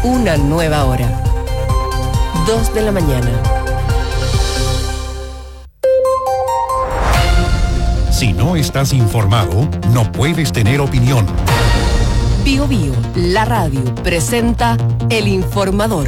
Una nueva hora. 2 de la mañana. Si no estás informado, no puedes tener opinión. Bio Bio, la radio, presenta El Informador.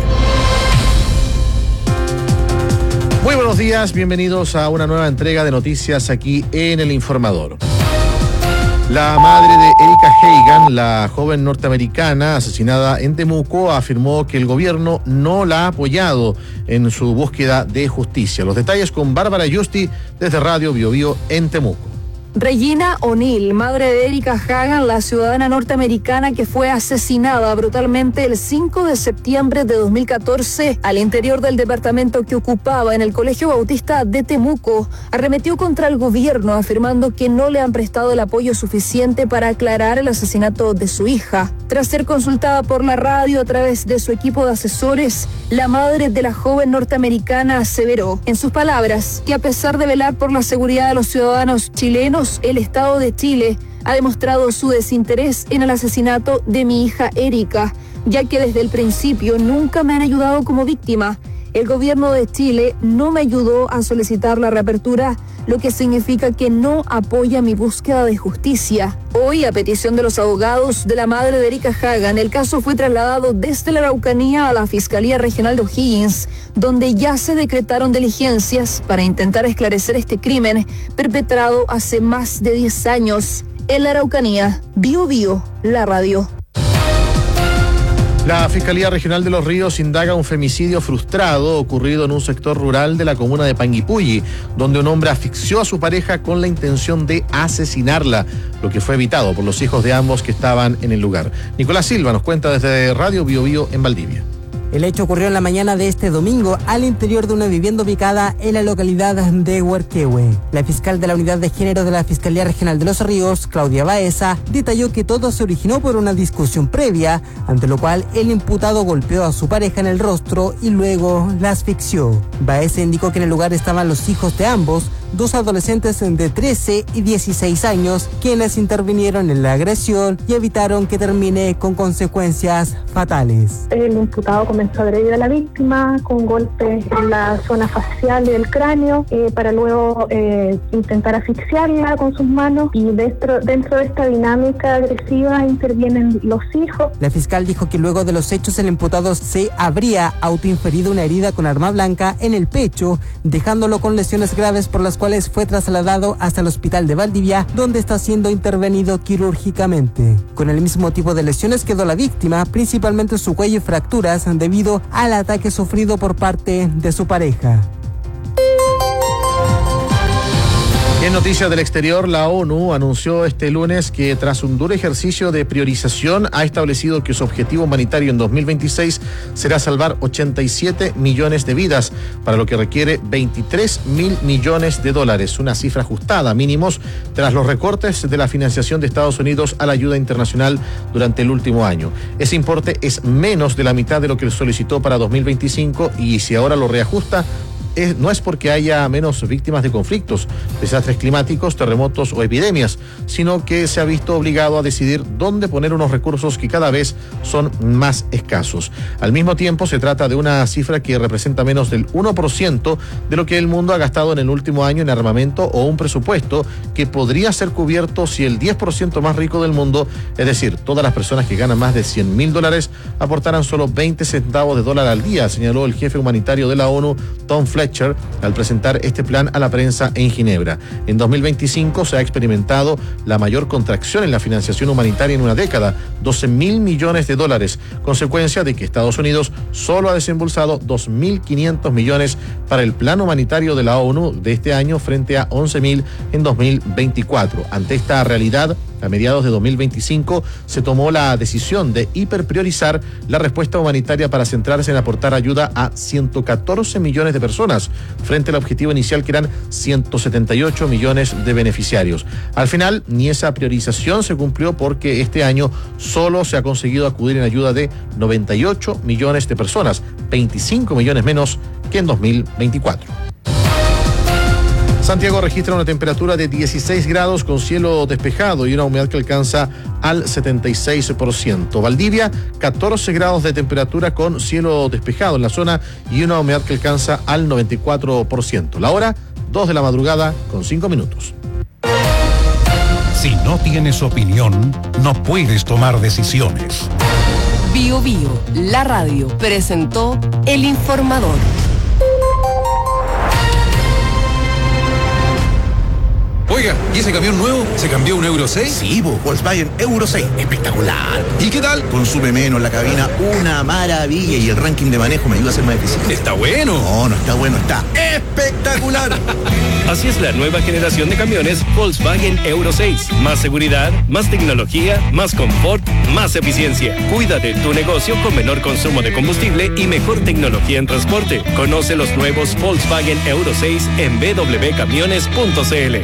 Muy buenos días, bienvenidos a una nueva entrega de noticias aquí en El Informador. La madre de Erika Hagan, la joven norteamericana asesinada en Temuco, afirmó que el gobierno no la ha apoyado en su búsqueda de justicia. Los detalles con Bárbara Yusti desde Radio Bio Bio en Temuco. Regina O'Neill, madre de Erika Hagan, la ciudadana norteamericana que fue asesinada brutalmente el 5 de septiembre de 2014 al interior del departamento que ocupaba en el Colegio Bautista de Temuco, arremetió contra el gobierno afirmando que no le han prestado el apoyo suficiente para aclarar el asesinato de su hija. Tras ser consultada por la radio a través de su equipo de asesores, la madre de la joven norteamericana aseveró, en sus palabras, que a pesar de velar por la seguridad de los ciudadanos chilenos, el Estado de Chile ha demostrado su desinterés en el asesinato de mi hija Erika, ya que desde el principio nunca me han ayudado como víctima. El gobierno de Chile no me ayudó a solicitar la reapertura, lo que significa que no apoya mi búsqueda de justicia. Hoy, a petición de los abogados de la madre de Erika Hagan, el caso fue trasladado desde la Araucanía a la Fiscalía Regional de O'Higgins, donde ya se decretaron diligencias para intentar esclarecer este crimen perpetrado hace más de 10 años. En la Araucanía, Bio Bio, la radio. La Fiscalía Regional de Los Ríos indaga un femicidio frustrado ocurrido en un sector rural de la comuna de Panguipulli, donde un hombre asfixió a su pareja con la intención de asesinarla, lo que fue evitado por los hijos de ambos que estaban en el lugar. Nicolás Silva nos cuenta desde Radio Bio Bio en Valdivia. El hecho ocurrió en la mañana de este domingo al interior de una vivienda ubicada en la localidad de Huarquehue. La fiscal de la Unidad de Género de la Fiscalía Regional de Los Ríos, Claudia Baeza, detalló que todo se originó por una discusión previa, ante lo cual el imputado golpeó a su pareja en el rostro y luego la asfixió. Baeza indicó que en el lugar estaban los hijos de ambos, dos adolescentes de 13 y 16 años, quienes intervinieron en la agresión y evitaron que termine con consecuencias fatales. El imputado comenzó a agredir a la víctima con golpes en la zona facial del cráneo para luego intentar asfixiarla con sus manos, y dentro de esta dinámica agresiva intervienen los hijos. La fiscal dijo que luego de los hechos el imputado se habría autoinferido una herida con arma blanca en el pecho, dejándolo con lesiones graves por las cuales fue trasladado hasta el hospital de Valdivia, donde está siendo intervenido quirúrgicamente. Con el mismo tipo de lesiones quedó la víctima, principalmente su cuello y fracturas debido al ataque sufrido por parte de su pareja. En noticias del exterior, la ONU anunció este lunes que tras un duro ejercicio de priorización ha establecido que su objetivo humanitario en 2026 será salvar 87 millones de vidas, para lo que requiere 23.000 millones de dólares, una cifra ajustada mínimos tras los recortes de la financiación de Estados Unidos a la ayuda internacional durante el último año. Ese importe es menos de la mitad de lo que solicitó para 2025 y si ahora lo reajusta, no es porque haya menos víctimas de conflictos, desastres climáticos, terremotos o epidemias, sino que se ha visto obligado a decidir dónde poner unos recursos que cada vez son más escasos. Al mismo tiempo, se trata de una cifra que representa menos del 1% de lo que el mundo ha gastado en el último año en armamento, o un presupuesto que podría ser cubierto si el 10% más rico del mundo, es decir, todas las personas que ganan más de $100.000, aportaran solo 20 centavos de dólar al día, señaló el jefe humanitario de la ONU, Tom Fletcher, al presentar este plan a la prensa en Ginebra. En 2025 se ha experimentado la mayor contracción en la financiación humanitaria en una década, 12.000 millones de dólares, consecuencia de que Estados Unidos solo ha desembolsado 2.500 millones para el plan humanitario de la ONU de este año frente a 11.000 en 2024. Ante esta realidad, a mediados de 2025 se tomó la decisión de hiperpriorizar la respuesta humanitaria para centrarse en aportar ayuda a 114 millones de personas, frente al objetivo inicial que eran 178 millones de beneficiarios. Al final, ni esa priorización se cumplió, porque este año solo se ha conseguido acudir en ayuda de 98 millones de personas, 25 millones menos que en 2024. Santiago registra una temperatura de 16 grados con cielo despejado y una humedad que alcanza al 76%. Valdivia, 14 grados de temperatura con cielo despejado en la zona y una humedad que alcanza al 94%. La hora, 2 de la madrugada con 5 minutos. Si no tienes opinión, no puedes tomar decisiones. Bio Bio, la radio, presentó El Informador. Oiga, ¿y ese camión nuevo? ¿Se cambió un Euro 6? Sí, Volkswagen Euro 6. Espectacular. ¿Y qué tal? Consume menos la cabina, una maravilla. Y el ranking de manejo me ayuda a ser más eficiente. Está bueno. No, no está bueno, está espectacular. Así es la nueva generación de camiones Volkswagen Euro 6. Más seguridad, más tecnología, más confort, más eficiencia. Cuida de tu negocio con menor consumo de combustible y mejor tecnología en transporte. Conoce los nuevos Volkswagen Euro 6 en www.camiones.cl.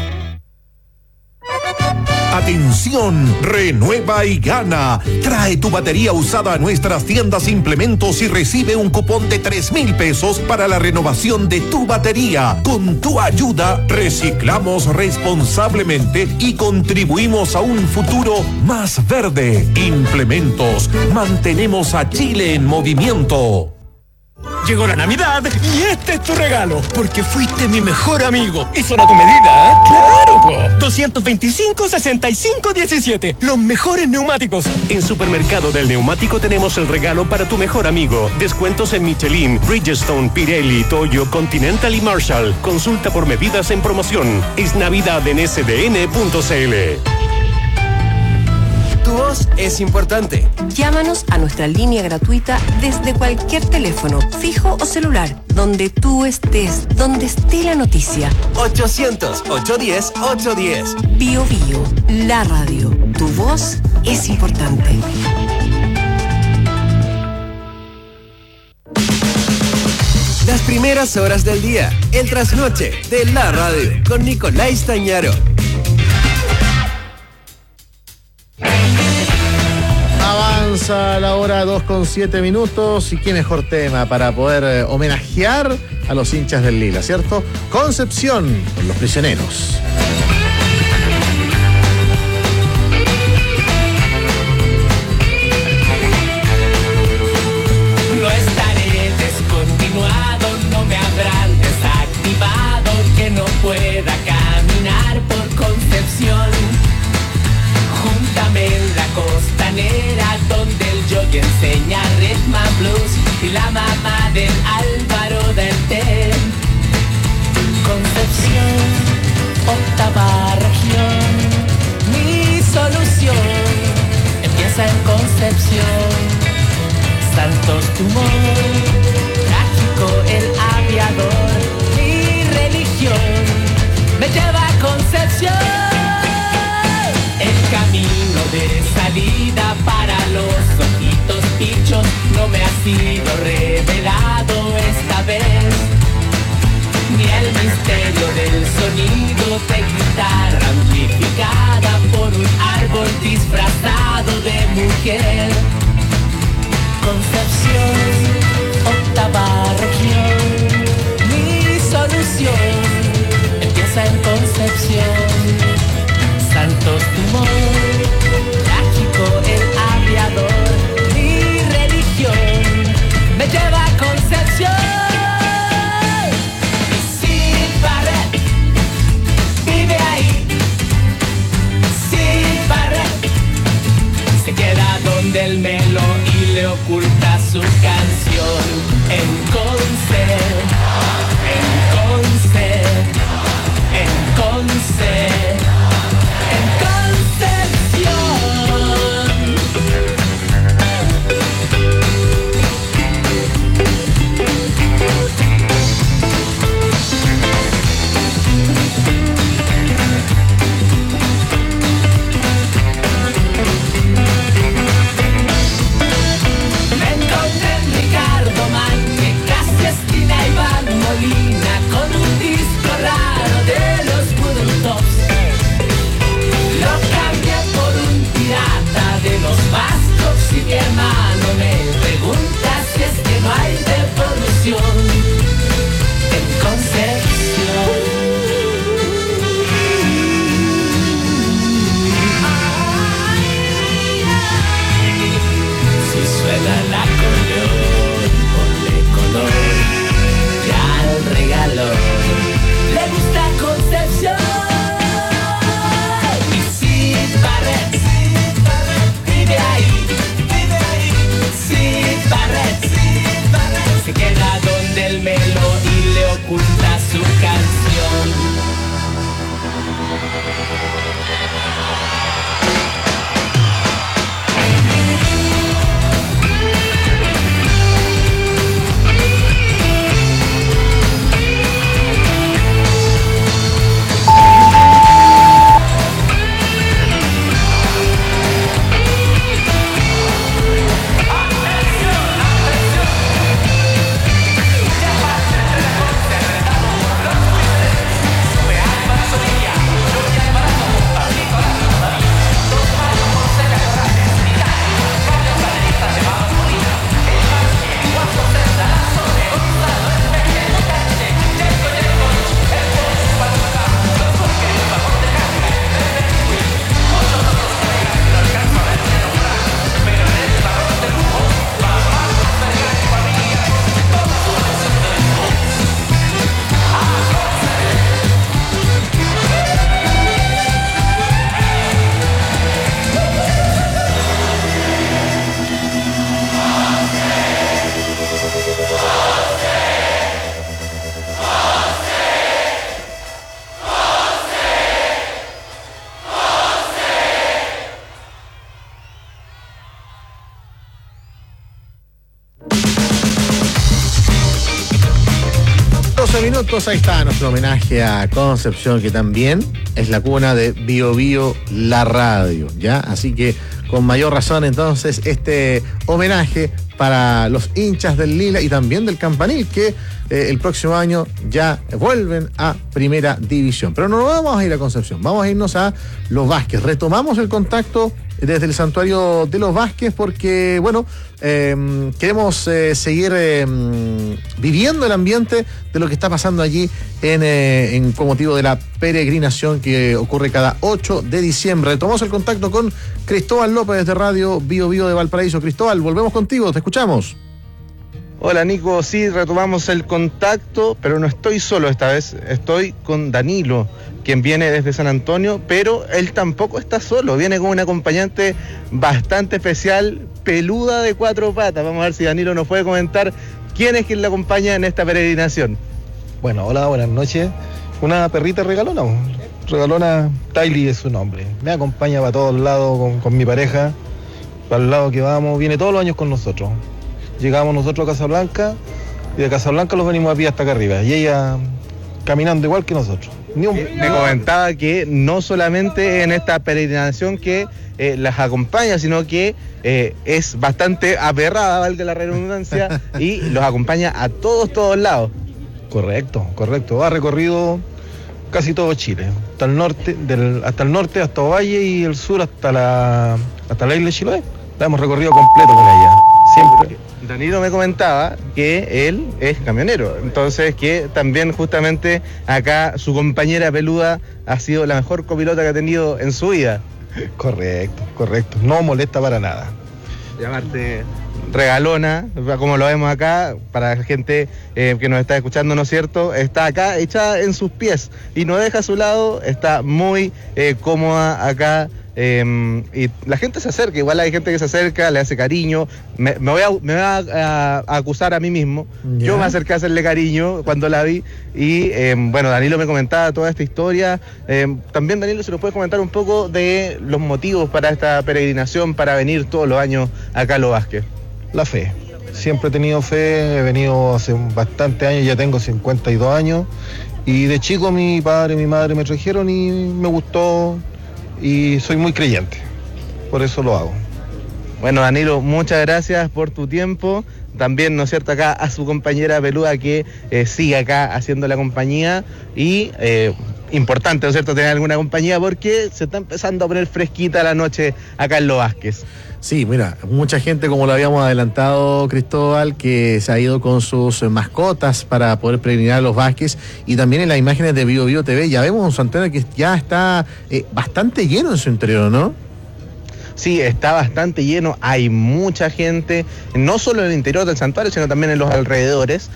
Atención, renueva y gana. Trae tu batería usada a nuestras tiendas Implementos y recibe un cupón de 3,000 pesos para la renovación de tu batería. Con tu ayuda, reciclamos responsablemente y contribuimos a un futuro más verde. Implementos, mantenemos a Chile en movimiento. Llegó la Navidad y este es tu regalo, porque fuiste mi mejor amigo. Y son a tu medida, ¿eh? ¡Claro, po! 225, 65, 17. Los mejores neumáticos. En Supermercado del Neumático tenemos el regalo para tu mejor amigo. Descuentos en Michelin, Bridgestone, Pirelli, Toyo, Continental y Marshall. Consulta por medidas en promoción. Es Navidad en sdn.cl. Tu voz es importante. Llámanos a nuestra línea gratuita desde cualquier teléfono, fijo o celular, donde tú estés, donde esté la noticia. 800-810-810. Bio Bio, la radio. Tu voz es importante. Las primeras horas del día, el trasnoche de la radio, con Nicolás Tañaro. Avanza la hora 2:07 minutos y qué mejor tema para poder homenajear a los hinchas del Lila, ¿cierto? Concepción con Los Prisioneros. No estaré descontinuado, no me habrán desactivado, que no pueda caminar por Concepción. Júntame en la costanera donde el jockey enseña rhythm and blues y la mamá del Álvaro del Té. Concepción, octava región, mi solución empieza en Concepción. Santos Dumont, trágico el aviador, mi religión me lleva a Concepción. El camino de salida para los ojitos pichos no me ha sido revelado esta vez, ni el misterio del sonido de guitarra amplificada por un árbol disfrazado de mujer. Concepción, octava región, mi solución empieza en Concepción. Santos Dumont, trágico el aviador, mi religión me lleva a Concepción. Y Sid Barrett vive ahí. Sid Barrett se queda donde el Melo y le oculta su canción. En concert, en concert, en concert. Me encontré en Ricardo Man, que casi esquina Iván, 11 minutos, ahí está nuestro homenaje a Concepción, que también es la cuna de Bio Bio, la radio, ¿ya? Así que con mayor razón entonces este homenaje para los hinchas del Lila y también del Campanil, que el próximo año ya vuelven a Primera División. Pero no vamos a ir a Concepción, vamos a irnos a Los Vázquez. Retomamos el contacto desde el santuario de Los Vázquez porque, bueno, queremos seguir viviendo el ambiente de lo que está pasando allí con motivo de la peregrinación que ocurre cada 8 de diciembre. Retomamos el contacto con Cristóbal López de Radio Bio Bio de Valparaíso. Cristóbal, volvemos contigo, te escuchamos. Hola Nico, sí, retomamos el contacto, pero no estoy solo esta vez, estoy con Danilo, quien viene desde San Antonio, pero él tampoco está solo, viene con una acompañante bastante especial, peluda de 4 patas. Vamos a ver si Danilo nos puede comentar quién es quien le acompaña en esta peregrinación. Bueno, hola, buenas noches. Una perrita regalona, Tylee es su nombre. Me acompaña para todos lados con mi pareja, para el lado que vamos, viene todos los años con nosotros. Llegamos nosotros a Casablanca y de Casablanca los venimos a pie hasta acá arriba. Y ella caminando igual que nosotros. Me comentaba que no solamente en esta peregrinación que las acompaña, sino que es bastante aperrada, valga la redundancia, y los acompaña a todos lados. Correcto. Ha recorrido casi todo Chile. Hasta el norte, hasta Ovalle, y el sur hasta la isla de Chiloé. La hemos recorrido completo con ella. Siempre. Danilo me comentaba que él es camionero, entonces que también justamente acá su compañera peluda ha sido la mejor copilota que ha tenido en su vida. Correcto, no molesta para nada. Llamarte regalona, como lo vemos acá, para la gente que nos está escuchando, ¿no es cierto? Está acá echada en sus pies y no deja a su lado, está muy cómoda acá. Y la gente se acerca, igual hay gente que se acerca, le hace cariño. Me va a acusar a mí mismo. ¿Ya? Yo me acerqué a hacerle cariño cuando la vi. Y bueno, Danilo me comentaba toda esta historia. También Danilo, se nos puede comentar un poco de los motivos para esta peregrinación, para venir todos los años acá a Los Vázquez. La fe. Siempre he tenido fe, he venido hace bastante años, ya tengo 52 años. Y de chico mi padre y mi madre me trajeron y me gustó. Y soy muy creyente, por eso lo hago. Bueno, Danilo, muchas gracias por tu tiempo. También, ¿no es cierto?, acá a su compañera peluda que sigue acá haciendo la compañía. Y importante, ¿no es cierto?, tener alguna compañía porque se está empezando a poner fresquita la noche acá en Los Vázquez. Sí, mira, mucha gente, como lo habíamos adelantado, Cristóbal, que se ha ido con sus mascotas para poder peregrinar a Los Vázquez, y también en las imágenes de Bio Bio TV ya vemos un santuario que ya está bastante lleno en su interior, ¿no? Sí, está bastante lleno, hay mucha gente, no solo en el interior del santuario, sino también en los alrededores.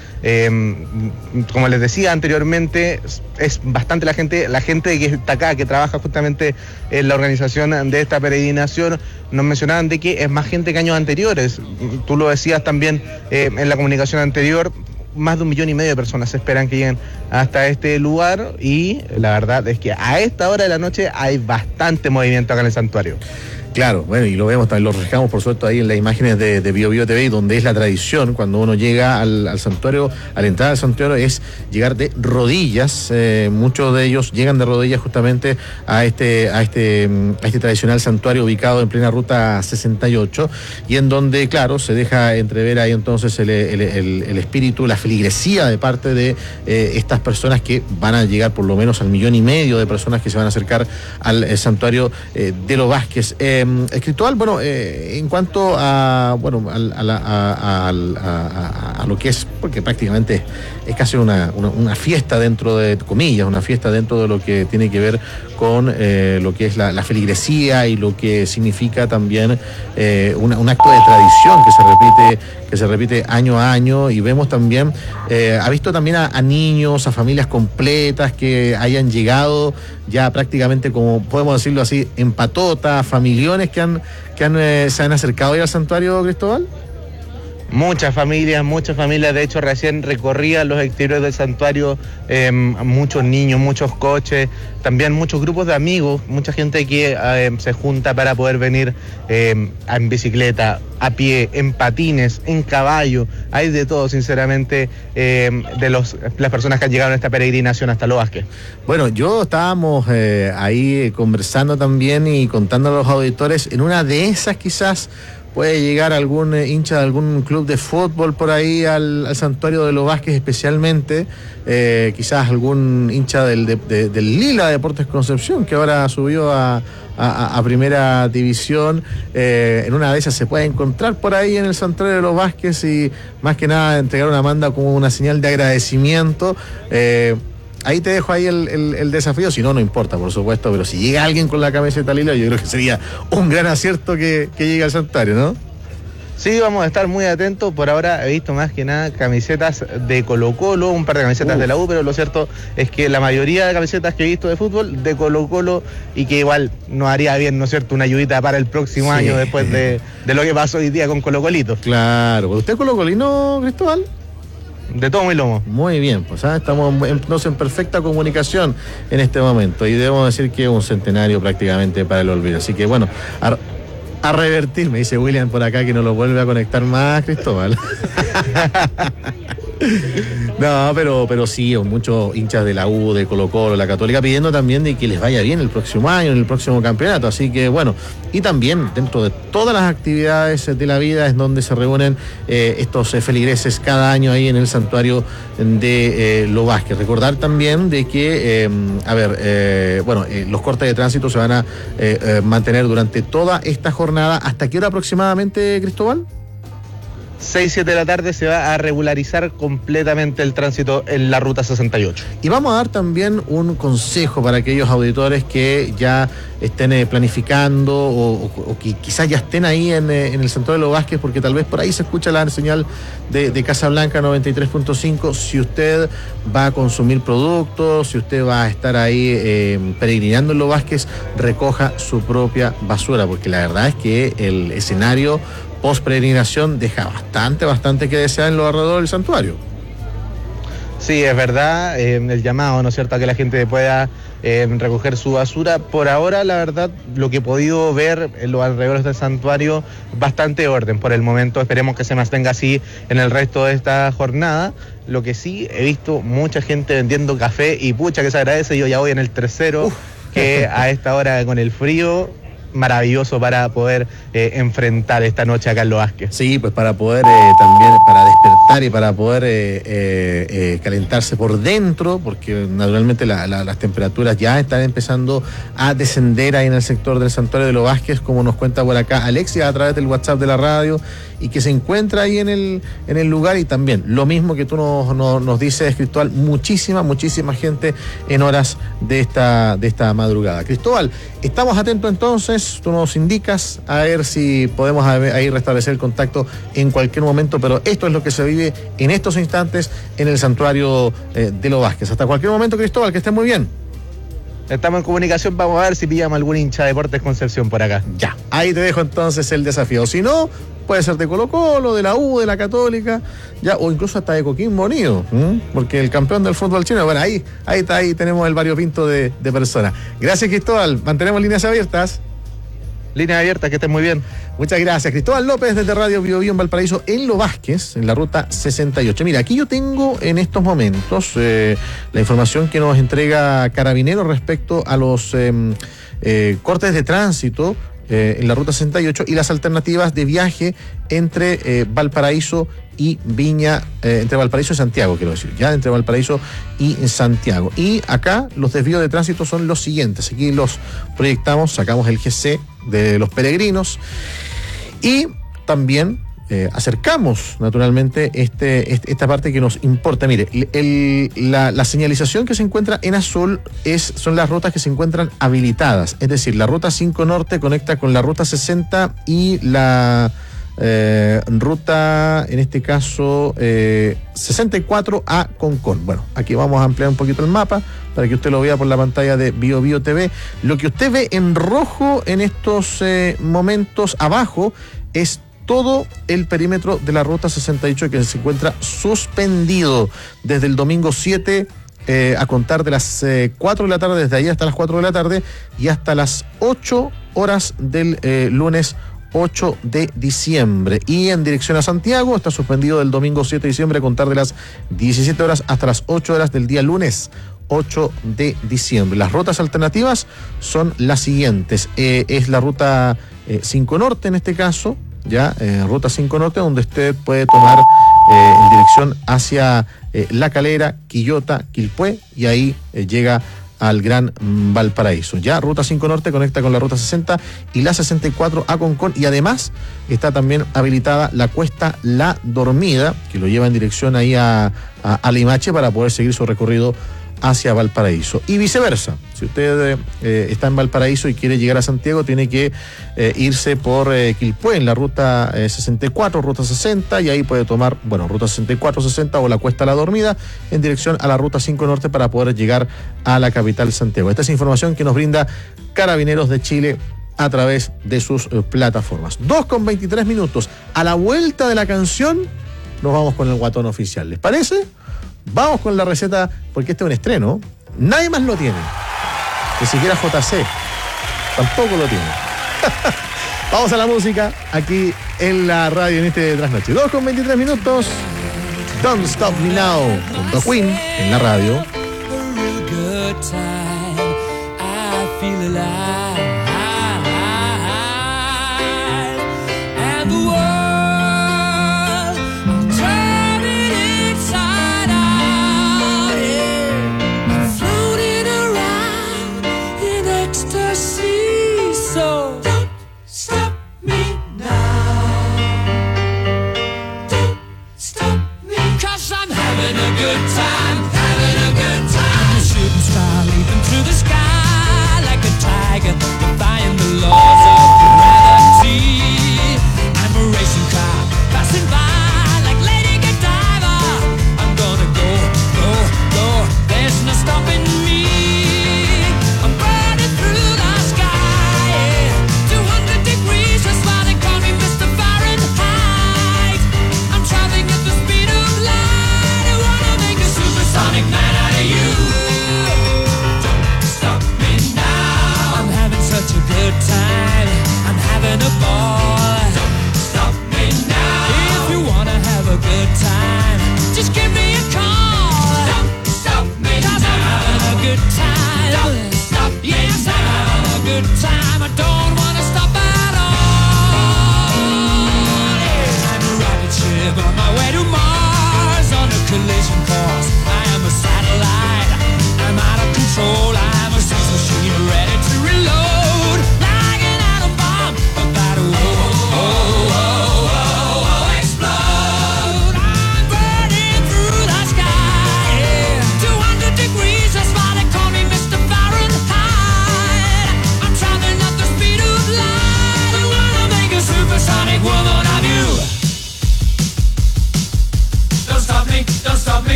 Como les decía anteriormente, es bastante la gente que está acá, que trabaja justamente en la organización de esta peregrinación. Nos mencionaban de que es más gente que años anteriores. Tú lo decías también en la comunicación anterior. Más de 1,5 millones de personas esperan que lleguen hasta este lugar, y la verdad es que a esta hora de la noche hay bastante movimiento acá en el santuario. Claro, bueno, y lo vemos también, lo reflejamos por suerte ahí en las imágenes de Bio Bio TV, donde es la tradición, cuando uno llega al santuario, a la entrada del santuario, es llegar de rodillas. Muchos de ellos llegan de rodillas justamente a este tradicional santuario ubicado en plena ruta 68, y en donde, claro, se deja entrever ahí entonces el espíritu, la feligresía de parte de estas personas que van a llegar por lo menos al 1,5 millones de personas que se van a acercar al santuario de Los Vázquez. Cristóbal, bueno, en cuanto a lo que es, porque prácticamente es casi una fiesta dentro de comillas, una fiesta dentro de lo que tiene que ver con lo que es la feligresía y lo que significa también un acto de tradición que se repite año a año, y vemos también, ha visto también a niños, a familias completas que hayan llegado ya prácticamente, como podemos decirlo así, en patota, familiones que se han acercado ya al santuario, Cristóbal. Muchas familias, de hecho recién recorrían los exteriores del santuario, muchos niños, muchos coches, también muchos grupos de amigos, mucha gente que se junta para poder venir en bicicleta, a pie, en patines, en caballo, hay de todo sinceramente las personas que han llegado en esta peregrinación hasta Los Vázquez. Bueno, estábamos ahí conversando también y contando a los auditores, en una de esas quizás puede llegar algún hincha de algún club de fútbol por ahí al santuario de Los Vázquez especialmente, quizás algún hincha del Lila Deportes Concepción, que ahora subió a primera división. En una de esas se puede encontrar por ahí en el santuario de Los Vázquez y más que nada entregar una manda como una señal de agradecimiento. Ahí te dejo ahí el desafío, si no importa, por supuesto, pero si llega alguien con la camiseta lila, yo creo que sería un gran acierto que llegue al santuario, ¿no? Sí, vamos a estar muy atentos. Por ahora he visto más que nada camisetas de Colo-Colo, un par de camisetas de la U, pero lo cierto es que la mayoría de camisetas que he visto de fútbol de Colo-Colo, y que igual nos haría bien, ¿no es cierto?, una ayudita para el próximo año después de lo que pasó hoy día con Colo-Colito. Claro, ¿usted es colocolino, Cristóbal? De todo muy lomo. Muy bien, pues estamos en perfecta comunicación en este momento y debemos decir que es un centenario prácticamente para el olvido. Así que bueno, a revertir, me dice William por acá que no lo vuelve a conectar más, Cristóbal. No, pero sí, muchos hinchas de la U, de Colo-Colo, la Católica, pidiendo también de que les vaya bien el próximo año, en el próximo campeonato. Así que bueno, y también dentro de todas las actividades de la vida es donde se reúnen estos feligreses cada año ahí en el santuario de Los Vázquez. Recordar también de que, los cortes de tránsito se van a mantener durante toda esta jornada. ¿Hasta qué hora aproximadamente, Cristóbal? 6-7 de la tarde se va a regularizar completamente el tránsito en la ruta 68. Y vamos a dar también un consejo para aquellos auditores que ya estén planificando o que quizás ya estén ahí en el santuario de Los Vázquez, porque tal vez por ahí se escucha la señal de Casablanca 93.5. Si usted va a consumir productos, si usted va a estar ahí peregrinando en Los Vázquez, recoja su propia basura, porque la verdad es que el escenario post-peregrinación deja bastante que desear en los alrededores del santuario. Sí, es verdad, el llamado, ¿no es cierto?, a que la gente pueda recoger su basura. Por ahora, la verdad, lo que he podido ver en los alrededores del santuario, bastante orden por el momento. Esperemos que se mantenga así en el resto de esta jornada. Lo que sí, he visto mucha gente vendiendo café y pucha que se agradece. Yo ya voy en el tercero, que a esta hora con el frío, maravilloso para poder enfrentar esta noche acá en Los Vázquez. Sí, pues para poder también, para despertar y para poder calentarse por dentro, porque naturalmente las temperaturas ya están empezando a descender ahí en el sector del santuario de Los Vázquez, como nos cuenta por acá Alexia a través del WhatsApp de la radio, y que se encuentra ahí en el lugar. Y también lo mismo que tú nos dices, Cristóbal, muchísima gente en horas de esta madrugada. Cristóbal, estamos atentos entonces, tú nos indicas a ver si podemos ahí restablecer el contacto en cualquier momento, pero esto es lo que se vive en estos instantes en el santuario de Los Vázquez. Hasta cualquier momento, Cristóbal, que estés muy bien. Estamos en comunicación, vamos a ver si pillamos algún hincha de Deportes Concepción por acá. Ya, ahí te dejo entonces el desafío. Si no, puede ser de Colo-Colo, de la U, de la Católica, ya, o incluso hasta de Coquimbo Unido, porque el campeón del fútbol chino, bueno, ahí tenemos el variopinto de personas. Gracias, Cristóbal, mantenemos líneas abiertas. Línea abierta, que estén muy bien. Muchas gracias. Cristóbal López desde Radio Bio Bio en Valparaíso, en Los Vázquez, en la ruta 68. Mira, aquí yo tengo en estos momentos la información que nos entrega Carabineros respecto a los cortes de tránsito en la ruta 68 y las alternativas de viaje entre Valparaíso y Viña, entre Valparaíso y Santiago, quiero decir, ya entre Valparaíso y Santiago. Y acá los desvíos de tránsito son los siguientes. Aquí los proyectamos, sacamos el GC de los peregrinos y también acercamos naturalmente esta parte que nos importa. Mire, la señalización que se encuentra en azul son las rutas que se encuentran habilitadas, es decir, la ruta 5 Norte conecta con la ruta 60 y la ruta, en este caso 64 a Concón. Bueno, aquí vamos a ampliar un poquito el mapa para que usted lo vea por la pantalla de Bio Bio TV. Lo que usted ve en rojo en estos momentos abajo es todo el perímetro de la Ruta 68 que se encuentra suspendido desde el domingo 7 a contar de las 4 de la tarde, desde ahí hasta las 4 de la tarde y hasta las 8 horas del lunes 8 de diciembre. Y en dirección a Santiago está suspendido del domingo 7 de diciembre a contar de las 17 horas hasta las 8 horas del día lunes 8 de diciembre. Las rutas alternativas son las siguientes. Es la ruta 5 Norte en este caso, ya, ruta 5 Norte, donde usted puede tomar en dirección hacia La Calera, Quillota, Quilpué, y ahí llega al Gran Valparaíso. Ya ruta 5 Norte conecta con la ruta 60 y la 64 a Concón, y además está también habilitada la cuesta La Dormida, que lo lleva en dirección ahí a Limache para poder seguir su recorrido hacia Valparaíso, y viceversa. Si usted está en Valparaíso y quiere llegar a Santiago, tiene que irse por Quilpué en la ruta 64, ruta 60, y ahí puede tomar, ruta 64, 60 o la cuesta La Dormida en dirección a la ruta 5 Norte para poder llegar a la capital Santiago. Esta es información que nos brinda Carabineros de Chile a través de sus plataformas. 2:23. A la vuelta de la canción nos vamos con el guatón oficial. ¿Les parece? Vamos con la receta, porque este es un estreno. Nadie más lo tiene. Ni siquiera JC. Tampoco lo tiene. Vamos a la música aquí en la radio en este trasnoche. 2:23. Don't Stop Me Now, junto a Queen en la radio.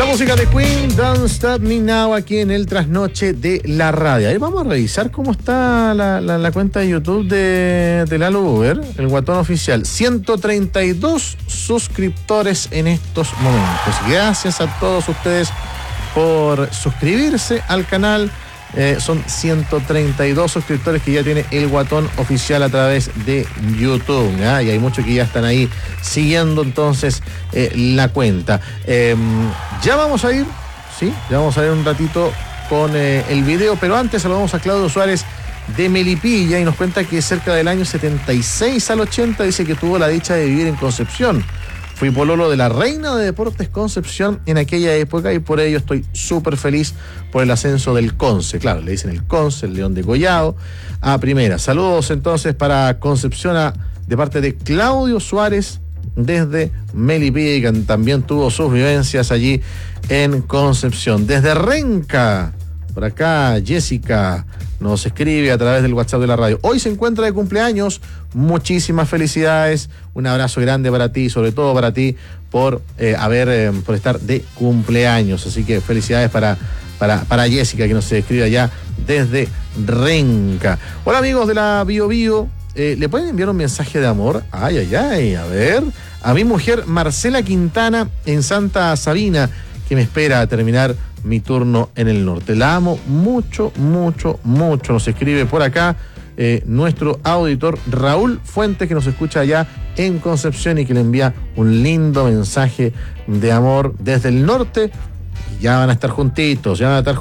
música de Queen, Don't Stop Me Now, aquí en el Trasnoche de la Radio. Ahí vamos a revisar cómo está la cuenta de YouTube de Lalo Uber, el Guatón Oficial. 132 suscriptores en estos momentos. Gracias a todos ustedes por suscribirse al canal. Son 132 suscriptores que ya tiene el Guatón Oficial a través de YouTube, ¿ya? Y hay muchos que ya están ahí siguiendo entonces la cuenta. Ya vamos a ir, ¿sí? Ya vamos a ir un ratito con el video, pero antes saludamos a Claudio Suárez de Melipilla y nos cuenta que cerca del año 76 al 80 dice que tuvo la dicha de vivir en Concepción. Fui pololo de la reina de Deportes Concepción en aquella época y por ello estoy súper feliz por el ascenso del Conce. Claro, le dicen el Conce, el León de Collado, a primera. Saludos entonces para Concepción de parte de Claudio Suárez desde Melipilla, que también tuvo sus vivencias allí en Concepción. Desde Renca, por acá Jessica nos escribe a través del WhatsApp de la radio. Hoy se encuentra de cumpleaños. Muchísimas felicidades. Un abrazo grande para ti, sobre todo para ti, por estar de cumpleaños. Así que felicidades para Jessica, que nos escribe allá desde Renca. Hola amigos de la Bio Bio. ¿Le pueden enviar un mensaje de amor? Ay, a ver. A mi mujer Marcela Quintana en Santa Sabina, que me espera a terminar mi turno en el norte. La amo mucho, mucho, mucho. Nos escribe por acá nuestro auditor Raúl Fuentes, que nos escucha allá en Concepción y que le envía un lindo mensaje de amor desde el norte. Ya van a estar juntitos,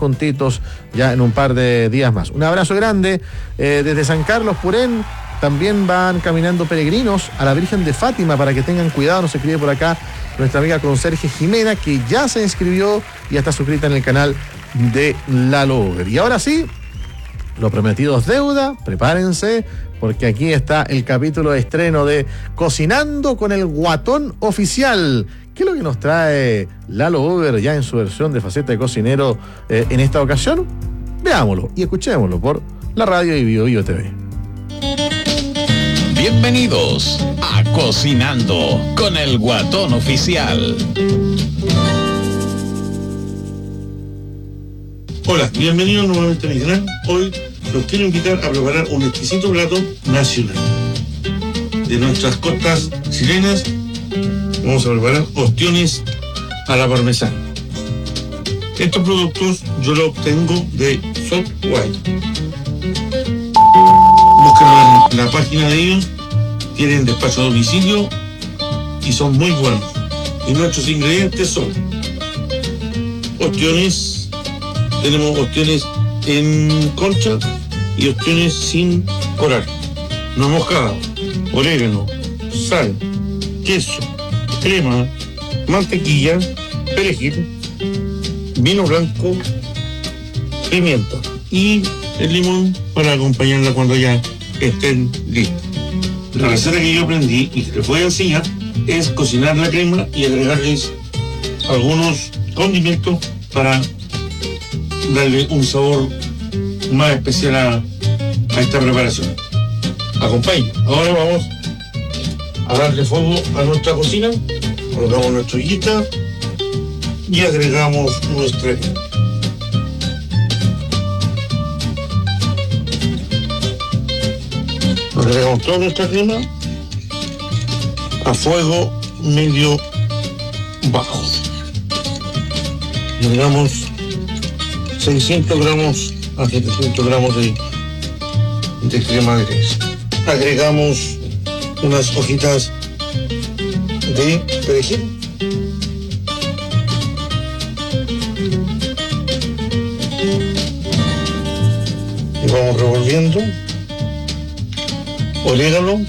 ya en un par de días más. Un abrazo grande desde San Carlos Purén. También van caminando peregrinos a la Virgen de Fátima para que tengan cuidado. Nos escribe por acá nuestra amiga conserje Jimena, que ya se inscribió y ya está suscrita en el canal de Lalo Uber. Y ahora sí, lo prometido es deuda. Prepárense, porque aquí está el capítulo de estreno de Cocinando con el Guatón Oficial. ¿Qué es lo que nos trae Lalo Uber ya en su versión de faceta de cocinero en esta ocasión? Veámoslo y escuchémoslo por la radio y Bio Bio TV. Bienvenidos a Cocinando con el Guatón Oficial. Hola, bienvenidos nuevamente a mi canal. Hoy los quiero invitar a preparar un exquisito plato nacional. De nuestras costas chilenas vamos a preparar ostiones a la parmesana. Estos productos yo los obtengo de Shop White. Buscan la página de ellos, tienen despacho a domicilio y son muy buenos. Y nuestros ingredientes son ostiones, tenemos ostiones en concha y ostiones sin coral, nuez moscada, orégano, sal, queso, crema, mantequilla, perejil, vino blanco, pimienta y el limón para acompañarla cuando ya estén listos. La receta que yo aprendí y que les voy a enseñar es cocinar la crema y agregarles algunos condimentos para darle un sabor más especial a esta preparación. Acompañen. Ahora vamos a darle fuego a nuestra cocina, colocamos nuestra ollita y agregamos nuestra crema. Agregamos toda nuestra crema a fuego medio bajo. Agregamos 600 gramos a 700 gramos de crema de queso. Agregamos unas hojitas de perejil. Y vamos revolviendo. Orégano.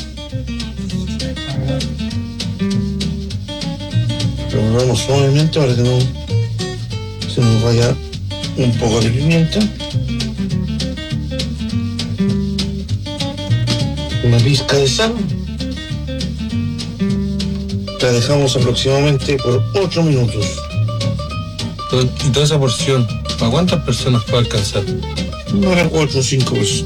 Revolvemos suavemente para que no se nos vaya un poco de pimienta. Una pizca de sal. La dejamos aproximadamente por 8 minutos. Y toda esa porción, ¿para cuántas personas puede alcanzar? Para 4 o 5 personas.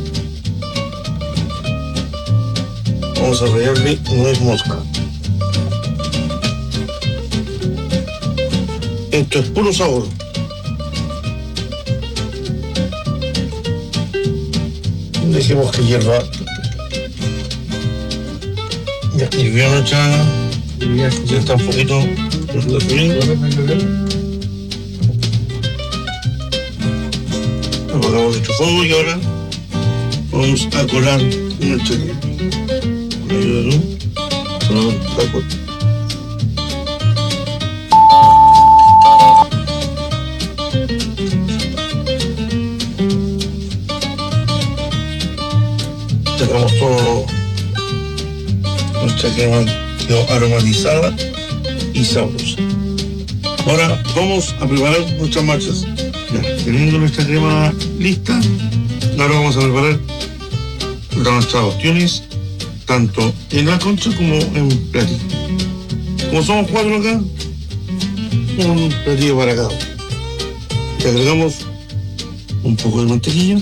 Vamos a rallarle nuez mosca. Esto es puro sabor. Dejemos que hierva. Ya hirvió nuestra. Ya está un poquito. Apagamos nuestro fuego y ahora vamos a colar nuestra crema. Con ayuda de luz. Sacamos todo. Nuestra crema quedó aromatizada y sabrosa. Ahora vamos a preparar nuestras machas. Ya, teniendo nuestra crema lista, ahora vamos a preparar nuestras opciones, tanto en la concha como en platillo. Como somos 4 acá, un platillo para cada uno. Le agregamos un poco de mantequilla.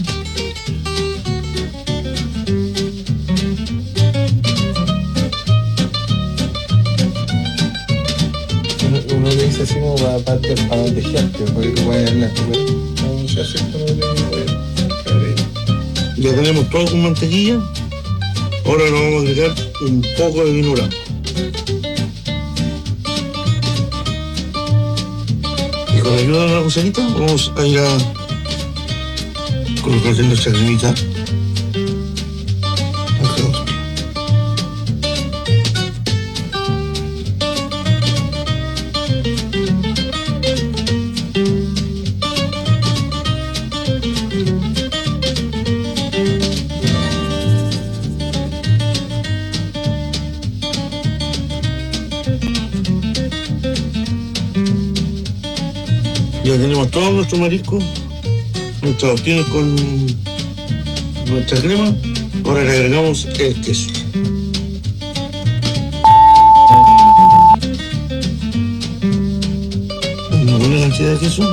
Uno le dice así como para mantejearte, porque tú puedes hablar. No se hace esto, Ya tenemos todo con mantequilla. Ahora le vamos a agregar un poco de vino blanco. Y con la ayuda de una cucharita vamos a ir a colocar nuestra cremita. Ya tenemos todo nuestro marisco, nuestras opciones con nuestra crema. Ahora le agregamos el queso. Una buena cantidad de queso.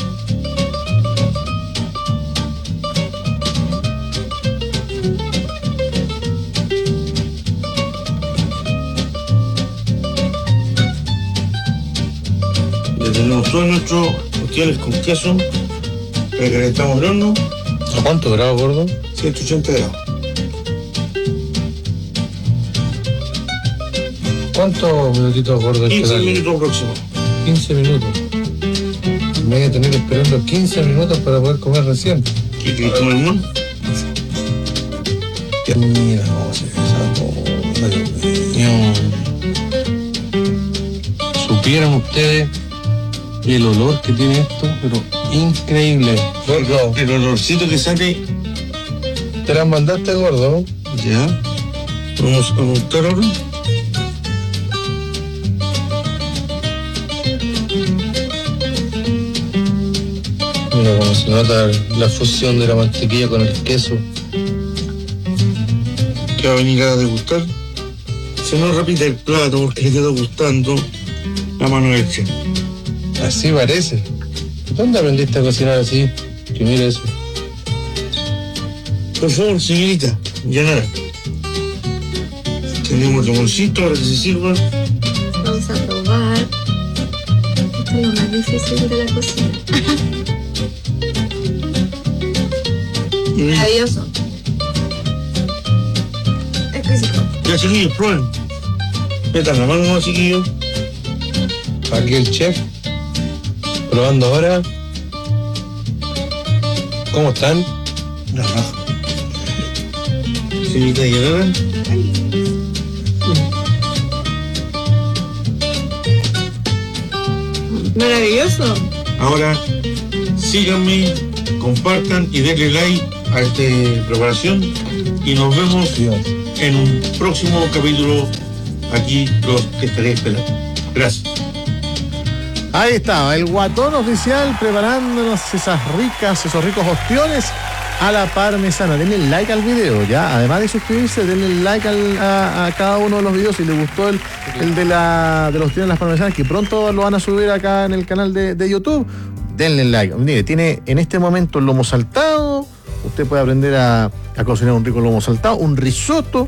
Ya tenemos todo nuestro con queso, recalentamos el horno. ¿A cuántos grados, gordo? 180 grados. ¿Cuántos minutitos, gordo? 15 minutos próximo. 15 minutos. Me voy a tener esperando 15 minutos para poder comer recién. ¿Qué quieres comer, hermano? Mira, cómo se desarrolla. Supieran ustedes el olor que tiene esto, pero increíble. Gordo, el olorcito que sale. Te las mandaste, gordo. Ya. Vamos a montar ahora. Mira cómo se nota la fusión de la mantequilla con el queso. Que va a venir a degustar. Se nos repite el plato porque le quedó gustando la mano del chef. Así parece. ¿Dónde aprendiste a cocinar así? Que mira eso. Por favor, señorita, llenara. Tenemos limoncito para que se sirva. Vamos a probar. Esto es lo más difícil de la cocina. Maravilloso. Exquisito. Ya, chiquillos, prueben. Metan la mano, chiquillos. Aquí el chef. Probando ahora. ¿Cómo están? La raja. Señorita Llenara. Maravilloso. Ahora, síganme, compartan y denle like a esta preparación. Y nos vemos en un próximo capítulo. Aquí los que estaré esperando. Gracias. Ahí estaba, el Guatón Oficial preparándonos esos ricos ostiones a la parmesana. Denle like al video, ya. Además de suscribirse, denle like a cada uno de los videos. Si les gustó el de los ostiones a las parmesanas, que pronto lo van a subir acá en el canal de YouTube, denle like. Mire, tiene en este momento el lomo saltado. Usted puede aprender a cocinar un rico lomo saltado, un risotto,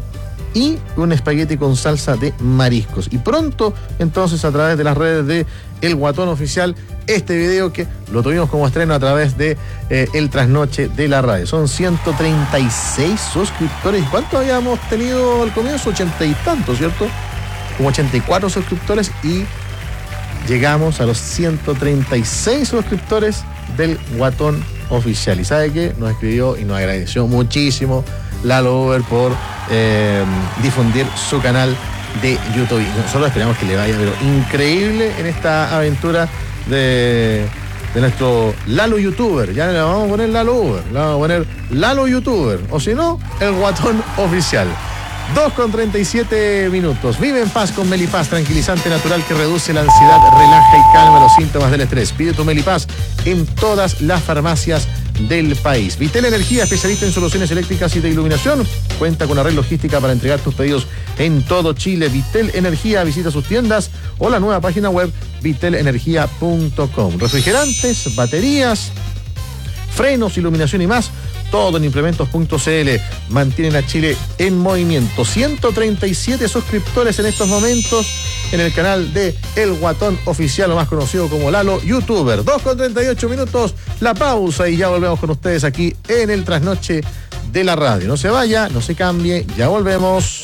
y un espagueti con salsa de mariscos. Y pronto, entonces, a través de las redes de El Guatón Oficial, este video que lo tuvimos como estreno a través de El Trasnoche de la Radio. Son 136 suscriptores. ¿Cuántos habíamos tenido al comienzo? 80 y tantos, ¿cierto? Como 84 suscriptores y llegamos a los 136 suscriptores del Guatón Oficial. ¿Y sabe qué? Nos escribió y nos agradeció muchísimo Lalo Uber por difundir su canal de YouTube. Y nosotros esperamos que le vaya pero increíble en esta aventura de nuestro Lalo YouTuber. Ya le vamos a poner Lalo Uber, le vamos a poner Lalo YouTuber, o si no, el Guatón Oficial. 2:37 minutos. Vive en paz con Melipaz, tranquilizante natural que reduce la ansiedad, relaja y calma los síntomas del estrés. Pide tu Melipaz en todas las farmacias del país. Vitel Energía, especialista en soluciones eléctricas y de iluminación, cuenta con una red logística para entregar tus pedidos en todo Chile. Vitel Energía, visita sus tiendas o la nueva página web vitelenergia.com. Refrigerantes, baterías, frenos, iluminación y más, todo en implementos.cl. Mantienen a Chile en movimiento. 137 suscriptores en estos momentos en el canal de El Guatón Oficial, o más conocido como Lalo YouTuber. 2:38 minutos, la pausa y ya volvemos con ustedes aquí en el Trasnoche de la Radio. No se vaya, no se cambie, ya volvemos.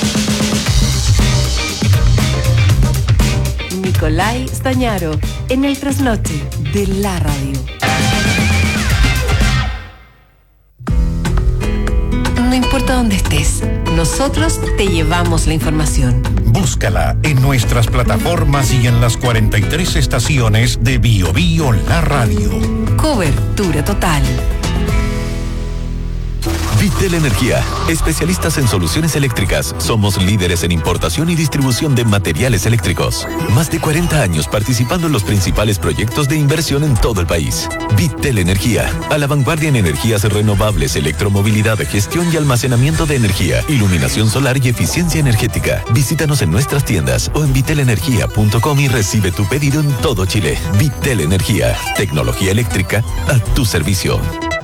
Nicolai Stañaro en el Trasnoche de la Radio. No importa dónde estés, nosotros te llevamos la información. Búscala en nuestras plataformas y en las 43 estaciones de Bio Bio La Radio. Cobertura total. Vitel Energía, especialistas en soluciones eléctricas. Somos líderes en importación y distribución de materiales eléctricos. Más de 40 años participando en los principales proyectos de inversión en todo el país. Vitel Energía, a la vanguardia en energías renovables, electromovilidad, gestión y almacenamiento de energía, iluminación solar y eficiencia energética. Visítanos en nuestras tiendas o en vitelenergia.com y recibe tu pedido en todo Chile. Vitel Energía, tecnología eléctrica a tu servicio.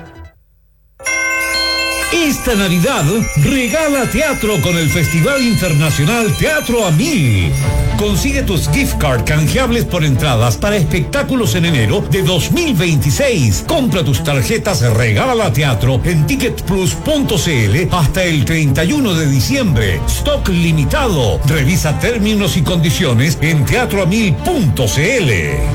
Esta Navidad regala teatro con el Festival Internacional Teatro a 1000. Consigue tus gift card canjeables por entradas para espectáculos en enero de 2026. Compra tus tarjetas Regala Teatro en ticketplus.cl hasta el 31 de diciembre. Stock limitado. Revisa términos y condiciones en teatroa1000.cl.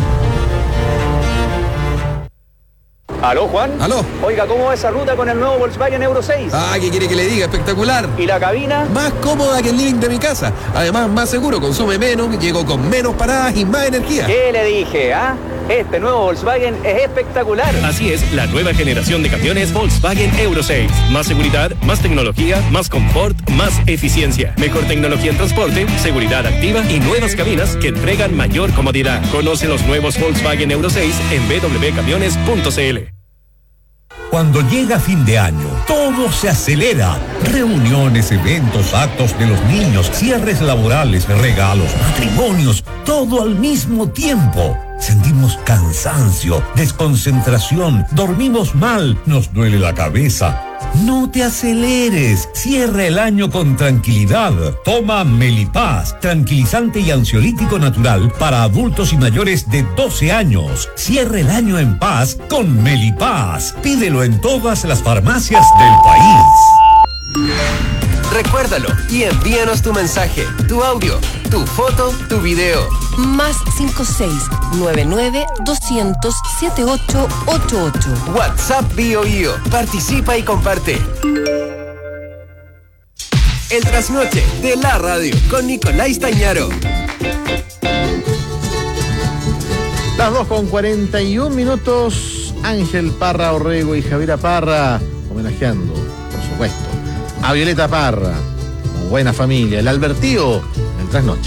¿Aló, Juan? ¿Aló? Oiga, ¿cómo va esa ruta con el nuevo Volkswagen Euro 6? Ah, ¿qué quiere que le diga? Espectacular. ¿Y la cabina? Más cómoda que el living de mi casa. Además, más seguro, consume menos, llego con menos paradas y más energía. ¿Qué le dije, ah? Este nuevo Volkswagen es espectacular. Así es, la nueva generación de camiones Volkswagen Euro 6. Más seguridad, más tecnología, más confort, más eficiencia. Mejor tecnología en transporte, seguridad activa y nuevas cabinas que entregan mayor comodidad. Conoce los nuevos Volkswagen Euro 6 en www.camiones.cl. Cuando llega fin de año, todo se acelera. Reuniones, eventos, actos de los niños, cierres laborales, regalos, matrimonios, todo al mismo tiempo. Sentimos cansancio, desconcentración, dormimos mal, nos duele la cabeza. No te aceleres, cierra el año con tranquilidad. Toma Melipaz, tranquilizante y ansiolítico natural para adultos y mayores de 12 años. Cierra el año en paz con Melipaz. Pídelo en todas las farmacias del país. Recuérdalo y envíanos tu mensaje, tu audio, tu foto, tu video. Más 56-99-200-7888. WhatsApp Bio Bio. Participa y comparte. El Trasnoche de la Radio con Nicolai Stañaro. Las 2:41 minutos. Ángel Parra Orrego y Javiera Parra homenajeando, por supuesto, a Violeta Parra, como buena familia, el Albertío, en Trasnoche.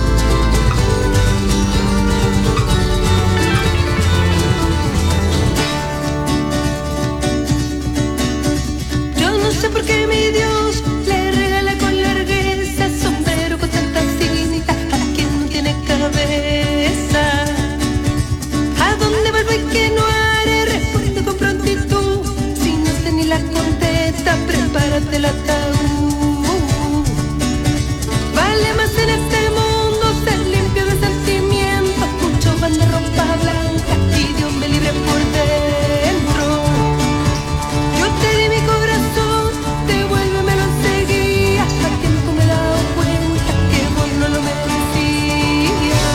Yo no sé por qué mi Dios le regala con largueza sombrero con tanta cinta a quien no tiene cabeza. ¿A dónde vuelvo y qué no haré? Responde con prontitud. Si no sé ni la contesta, prepárate el ataúd. Vale más en este mundo ser limpio de sentimientos. Muchos van de ropa blanca y Dios me libre por dentro. Yo te di mi corazón, devuélvemelo enseguida. A tiempo me he dado cuenta que vos no lo merecías.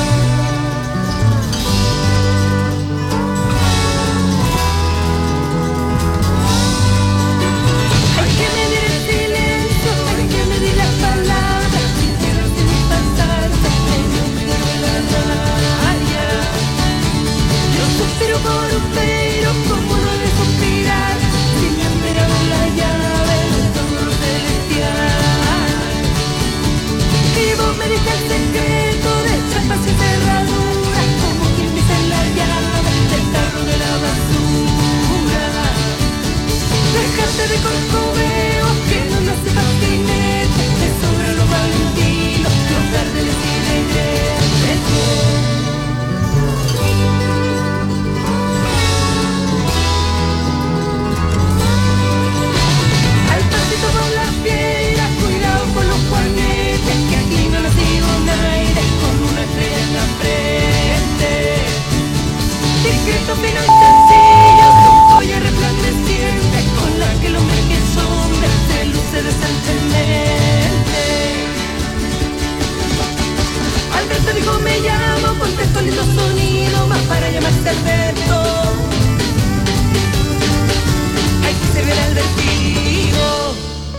Hay que medir el silencio, hay que medir las palabras. Sin tierra, sin pasarse, medio de la raya. Yo suspiro por un pero, como no he de suspirar, sin esperar la llave de todo lo celestial. Y vos me diste el secreto de chapas y cerraduras, como quien dice la llave del carro de la basura. Dejarte de corcoveos que no nos hace fascinete, te sobran los valentinos, los carteles y regresos. Al pasito con las piedras, cuidado con los juanetes, que aquí no nacido un aire con una estrella en la frente. Discreto, fino y sencillo, tu joya resplandeciente, con la que el hombre que sombra se luce decentemente. Alberto dijo me llamo, contesto lindo sonido, más para llamarse Alberto. Hay que se ver Albertino.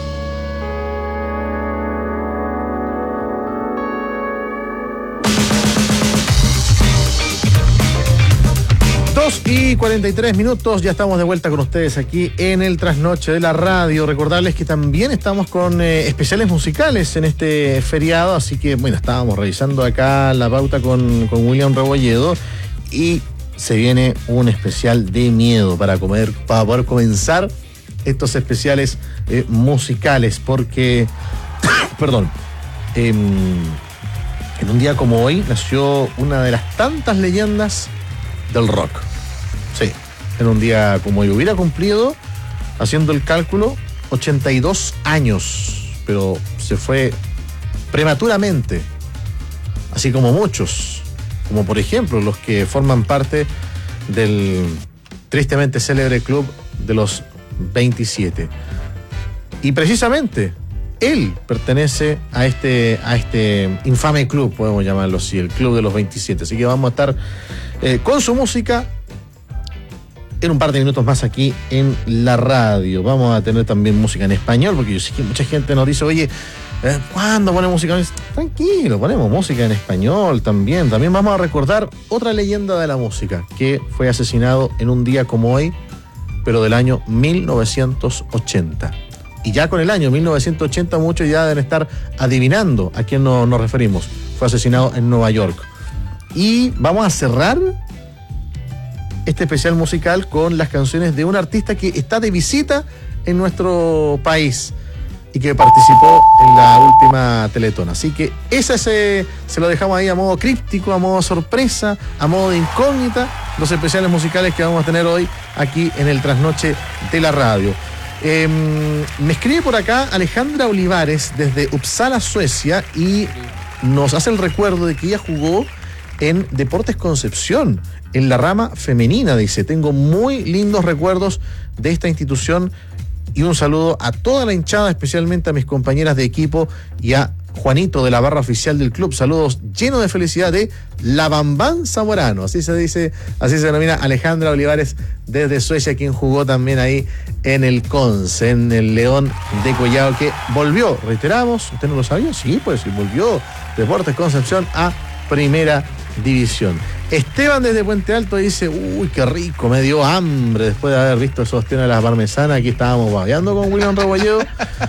2:43, ya estamos de vuelta con ustedes aquí en el Trasnoche de la Radio. Recordarles que también estamos con especiales musicales en este feriado, así que bueno, estábamos revisando acá la pauta con William Rebolledo y se viene un especial de miedo para poder comenzar estos especiales musicales, porque perdón, en un día como hoy nació una de las tantas leyendas del rock. Sí, en un día como hoy hubiera cumplido, haciendo el cálculo, 82 años, pero se fue prematuramente, así como muchos, como por ejemplo los que forman parte del tristemente célebre club de los 27. Y precisamente él pertenece a este infame club, podemos llamarlo así, el club de los 27. Así que vamos a estar con su música en un par de minutos más aquí en la radio. Vamos a tener también música en español, porque yo sé que mucha gente nos dice, oye, ¿cuándo ponemos música en español? Tranquilo, ponemos música en español también. También vamos a recordar otra leyenda de la música que fue asesinado en un día como hoy, pero del año 1980. Y ya con el año 1980 muchos ya deben estar adivinando a quién nos referimos. Fue asesinado en Nueva York. Y vamos a cerrar este especial musical con las canciones de un artista que está de visita en nuestro país y que participó en la última Teletón. Así que ese se lo dejamos ahí a modo críptico, a modo sorpresa, a modo de incógnita, los especiales musicales que vamos a tener hoy aquí en el Trasnoche de la Radio. Me escribe por acá Alejandra Olivares desde Uppsala, Suecia, y nos hace el recuerdo de que ella jugó en Deportes Concepción, en la rama femenina. Dice, tengo muy lindos recuerdos de esta institución y un saludo a toda la hinchada, especialmente a mis compañeras de equipo y a Juanito de la barra oficial del club. Saludos llenos de felicidad de La Bambán Zamorano. Así se dice, así se denomina Alejandra Olivares desde Suecia, quien jugó también ahí en el Conce, en el León de Collao, que volvió, reiteramos, ¿usted no lo sabía? Sí, pues sí, volvió Deportes Concepción a Primera División. Esteban desde Puente Alto dice, uy, qué rico, me dio hambre después de haber visto esos tiene las parmesanas. Aquí estábamos babeando con William Rebolledo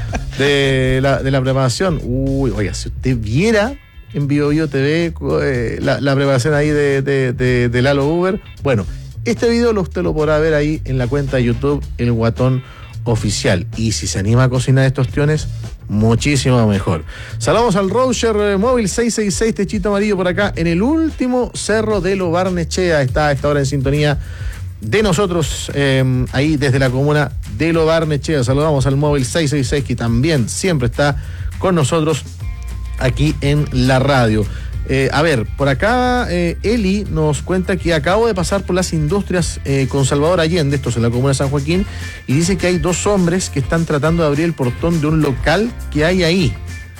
de la preparación. Uy, oiga, si usted viera en BioBio TV la preparación ahí de Lalo Uber. Bueno, este video usted lo podrá ver ahí en la cuenta de YouTube El Guatón Oficial. Y si se anima a cocinar estos tiones, muchísimo mejor. Saludamos al Roger Móvil 666 Techito Amarillo por acá en el último cerro de Lo Barnechea. Está a esta hora en sintonía de nosotros ahí desde la comuna de Lo Barnechea. Saludamos al Móvil 666 que también siempre está con nosotros aquí en la radio. A ver, por acá Eli nos cuenta que acabo de pasar por las industrias con Salvador Allende, esto es en la comuna de San Joaquín, y dice que hay 2 hombres que están tratando de abrir el portón de un local que hay ahí.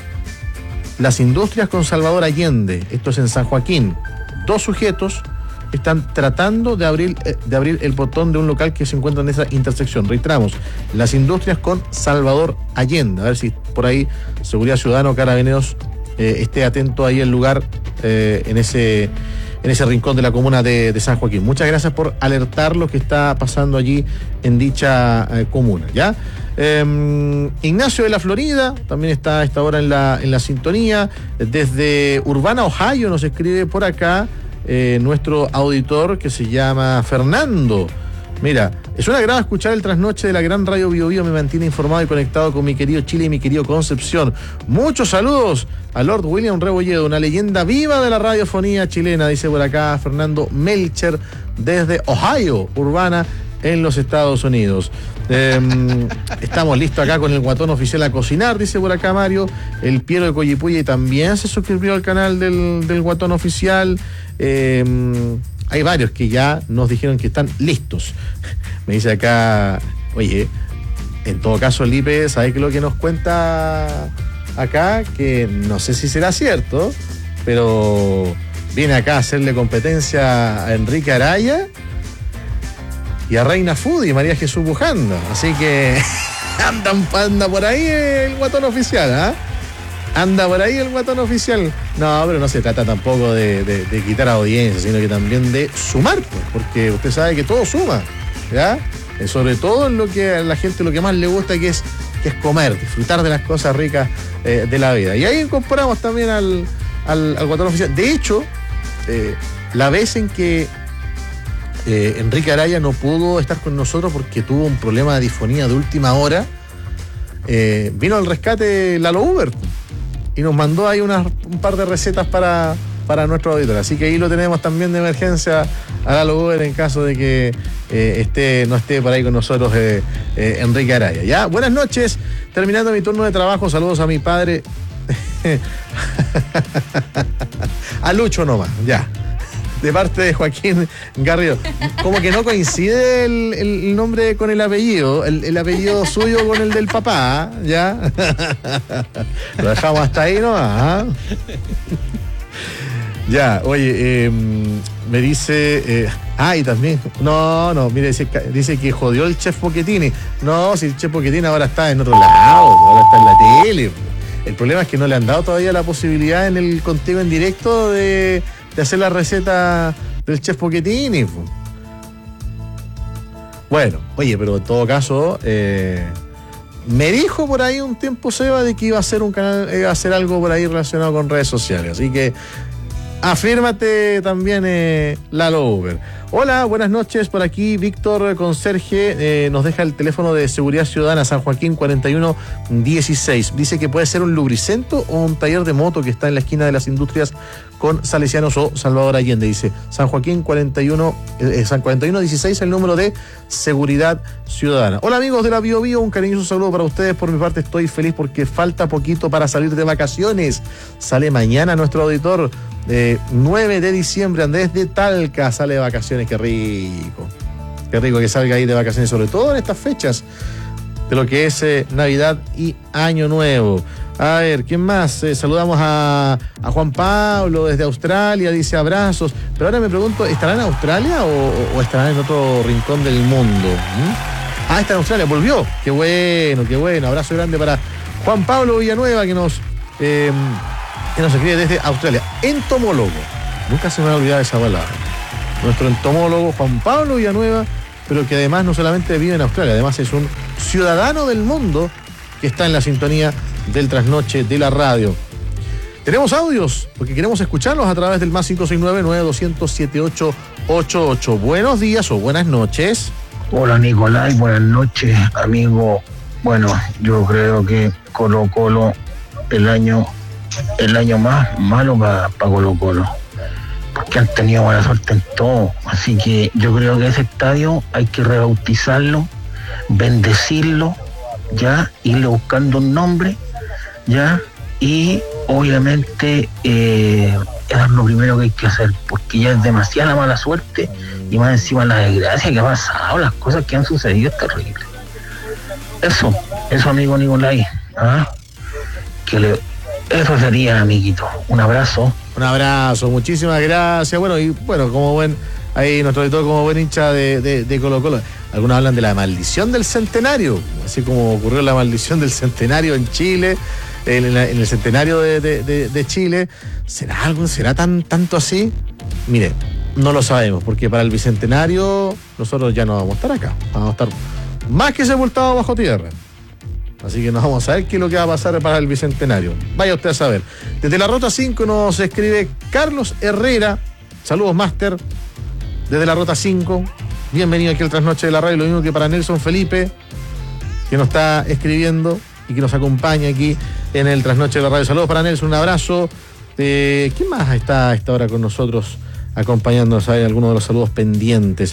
Las industrias con Salvador Allende, esto es en San Joaquín. 2 sujetos están tratando de abrir el portón de un local que se encuentra en esa intersección. Reiteramos, las industrias con Salvador Allende. A ver si por ahí Seguridad Ciudadana o Carabineros esté atento ahí el lugar en ese rincón de la comuna de San Joaquín. Muchas gracias por alertar lo que está pasando allí en dicha comuna, ¿ya? Ignacio de la Florida también está a esta hora en la sintonía. Desde Urbana, Ohio, nos escribe por acá nuestro auditor que se llama Fernando. Mira, es un agrado escuchar el trasnoche de la gran radio Bio Bio, me mantiene informado y conectado con mi querido Chile y mi querido Concepción. Muchos saludos a Lord William Rebolledo, una leyenda viva de la radiofonía chilena, dice por acá Fernando Melcher desde Ohio, Urbana, en los Estados Unidos. Estamos listos acá con el Guatón Oficial a cocinar, dice por acá Mario. El Piero de Coyipulli también se suscribió al canal del Guatón Oficial. Hay varios que ya nos dijeron que están listos. Me dice acá, oye, en todo caso, Lipe, ¿sabes qué es lo que nos cuenta acá? Que no sé si será cierto, pero viene acá a hacerle competencia a Enrique Araya y a Reina Foodie, María Jesús Bujanda. Así que anda por ahí el Guatón Oficial, ¿ah? Anda por ahí el Guatón Oficial. No, pero no se trata tampoco de quitar audiencia, sino que también de sumar, pues, porque usted sabe que todo suma, ¿ya? Sobre todo en lo que a la gente lo que más le gusta que es comer, disfrutar de las cosas ricas de la vida. Y ahí incorporamos también al Guatón Oficial. De hecho, la vez en que Enrique Araya no pudo estar con nosotros porque tuvo un problema de disfonía de última hora, vino al rescate Lalo Uber y nos mandó ahí un par de recetas para nuestro auditor. Así que ahí lo tenemos también de emergencia a Lalo Uber en caso de que no esté por ahí con nosotros Enrique Araya. ¿Ya? Buenas noches. Terminando mi turno de trabajo, saludos a mi padre. A Lucho nomás, ya. De parte de Joaquín Garrido. Como que no coincide el nombre con el apellido, el apellido suyo con el del papá, ¿ya? Lo dejamos hasta ahí nomás. Ya, oye, me dice... y también... No, mire, dice que jodió el Chef Pochettini. No, si el Chef Pochettini ahora está en otro lado, ahora está en la tele. El problema es que no le han dado todavía la posibilidad en el Contigo en Directo de hacer la receta del Chef Pochettini. Bueno, oye, pero en todo caso, me dijo por ahí un tiempo Seba de que iba a hacer un canal, iba a hacer algo por ahí relacionado con redes sociales. Así que afírmate también, Lalo Uber. Hola, buenas noches, por aquí Víctor Conserje nos deja el teléfono de Seguridad Ciudadana San Joaquín 4116. Dice que puede ser un lubricento o un taller de moto que está en la esquina de las industrias con Salesianos o Salvador Allende. Dice San Joaquín 4116, el número de Seguridad Ciudadana. Hola amigos de la Bio Bio, un cariñoso saludo para ustedes. Por mi parte estoy feliz porque falta poquito para salir de vacaciones. Sale mañana nuestro auditor 9 de diciembre, Andrés de Talca sale de vacaciones. Qué rico que salga ahí de vacaciones, sobre todo en estas fechas de lo que es Navidad y Año Nuevo. A ver, ¿quién más? Saludamos a Juan Pablo desde Australia, dice abrazos. Pero ahora me pregunto, ¿estará en Australia o estará en otro rincón del mundo? Está en Australia, volvió. Qué bueno. Abrazo grande para Juan Pablo Villanueva que nos escribe desde Australia. Entomólogo. Nunca se me va a olvidar esa palabra. Nuestro entomólogo Juan Pablo Villanueva, pero que además no solamente vive en Australia, además es un ciudadano del mundo que está en la sintonía del trasnoche de la radio. Tenemos audios, porque queremos escucharlos a través del más 569-9200-7888. Buenos días o buenas noches. Hola Nicolás, buenas noches, amigo. Bueno, yo creo que Colo-Colo el año más malo para Colo-Colo, porque han tenido buena suerte en todo. Así que yo creo que ese estadio hay que rebautizarlo, bendecirlo, ya, irle buscando un nombre, ya, y obviamente es lo primero que hay que hacer, porque ya es demasiada la mala suerte y más encima la desgracia que ha pasado, las cosas que han sucedido es terrible. Eso amigo Nicolai, eso sería, amiguito. Un abrazo, muchísimas gracias. Bueno, como buen, ahí nuestro editor, como buen hincha de Colo Colo, algunos hablan de la maldición del centenario, así como ocurrió la maldición del centenario en Chile, en el centenario de Chile. ¿Será tanto así? Mire, no lo sabemos, porque para el bicentenario nosotros ya no vamos a estar acá, vamos a estar más que sepultados bajo tierra. Así que nos vamos a ver qué es lo que va a pasar para el bicentenario. Vaya usted a saber. Desde la Ruta 5 nos escribe Carlos Herrera. Saludos, Máster. Desde la Ruta 5. Bienvenido aquí al Trasnoche de la Radio. Lo mismo que para Nelson Felipe, que nos está escribiendo y que nos acompaña aquí en el Trasnoche de la Radio. Saludos para Nelson, un abrazo. ¿Quién más está a esta hora con nosotros acompañándonos? Hay algunos de los saludos pendientes.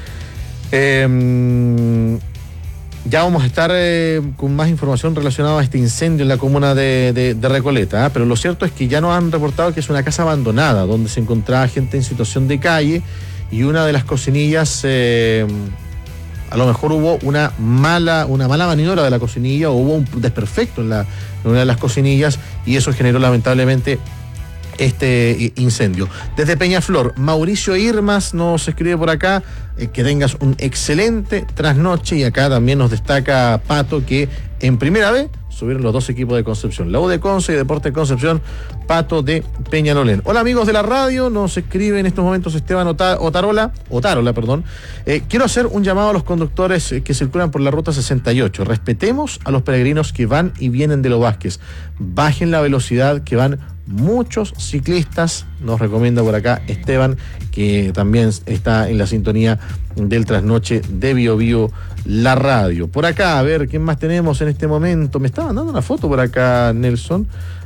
Ya vamos a estar con más información relacionada a este incendio en la comuna de Recoleta, pero lo cierto es que ya nos han reportado que es una casa abandonada donde se encontraba gente en situación de calle y una de las cocinillas, a lo mejor hubo una mala maniobra de la cocinilla o hubo un desperfecto en una de las cocinillas y eso generó lamentablemente este incendio. Desde Peñaflor, Mauricio Irmas nos escribe por acá, que tengas un excelente trasnoche, y acá también nos destaca Pato que en primera vez subieron los dos equipos de Concepción, la U de Conce y Deporte Concepción, Pato de Peñalolén. Hola amigos de la radio, nos escribe en estos momentos Esteban Otarola, quiero hacer un llamado a los conductores que circulan por la ruta 68, respetemos a los peregrinos que van y vienen de Los Vázquez, bajen la velocidad que van muchos ciclistas, nos recomienda por acá Esteban, que también está en la sintonía del Trasnoche de BioBio, la radio. Por acá, a ver, ¿quién más tenemos en este momento? Me está mandando una foto por acá, Nelson.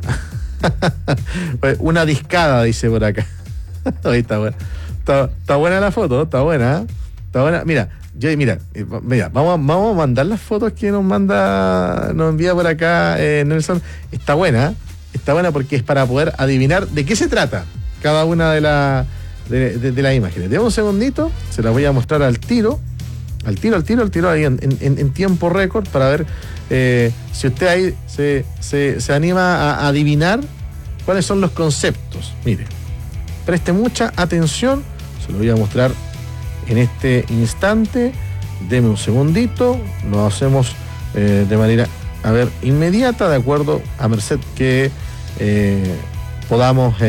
Una discada, dice por acá. Ahí está buena. Está buena la foto, está buena. Está buena. Mira, vamos a mandar las fotos que nos envía por acá Nelson. Está buena porque es para poder adivinar de qué se trata cada una de las imágenes. Deme un segundito, se las voy a mostrar al tiro, ahí en tiempo récord, para ver si usted ahí se anima a adivinar cuáles son los conceptos. Mire, preste mucha atención, se lo voy a mostrar en este instante. Deme un segundito, lo hacemos de manera, inmediata, de acuerdo a merced que podamos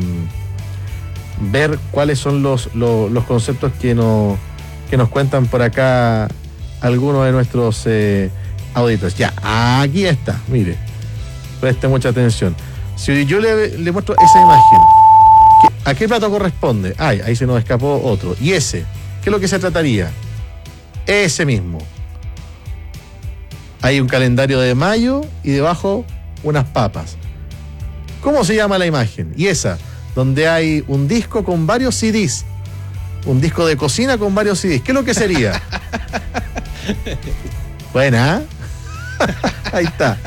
ver cuáles son los conceptos que nos cuentan por acá algunos de nuestros auditores. Ya, aquí está, mire, preste mucha atención. Si yo le muestro esa imagen, ¿a qué plato corresponde? Ahí se nos escapó otro. ¿Y ese? ¿Qué es lo que se trataría? Ese mismo. Hay un calendario de mayo y debajo unas papas. ¿Cómo se llama la imagen? Y esa, donde hay un disco con varios CDs. Un disco de cocina con varios CDs. ¿Qué es lo que sería? Buena, ahí está.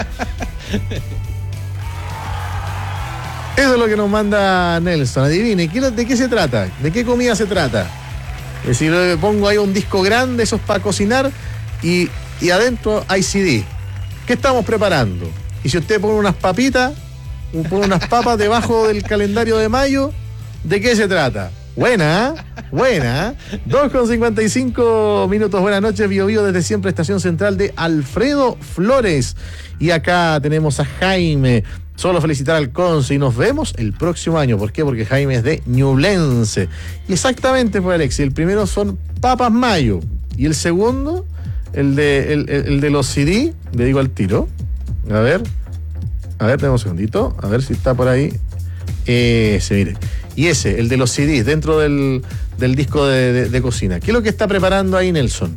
Eso es lo que nos manda Nelson. Adivine, ¿de qué se trata? ¿De qué comida se trata? Es decir, le pongo ahí un disco grande, eso es para cocinar, y adentro hay CD. ¿Qué estamos preparando? Y si usted pone unas papitas, pone unas papas debajo del calendario de mayo, ¿de qué se trata? Buena. 2:55 minutos. Buenas noches, BioBio, desde siempre, estación central de Alfredo Flores. Y acá tenemos a Jaime. Solo felicitar al Conce y nos vemos el próximo año. ¿Por qué? Porque Jaime es de Ñublense. Y exactamente, pues, Alexis, el primero son papas mayo y el segundo, el de los CD, le digo al tiro. A ver, tenemos un segundito, a ver si está por ahí. Ese, mire. Y ese, el de los CDs, dentro del disco de cocina. ¿Qué es lo que está preparando ahí Nelson?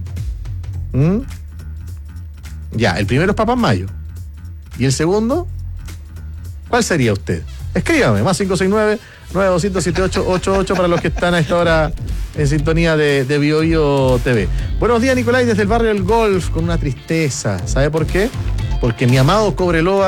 Ya, el primero es papas mayo. ¿Y el segundo? ¿Cuál sería usted? Escríbame, más 569-9200-7888 para los que están a esta hora en sintonía de BioBio TV. Buenos días, Nicolai, desde el barrio del Golf, con una tristeza. ¿Sabe por qué? Porque mi amado Cobreloa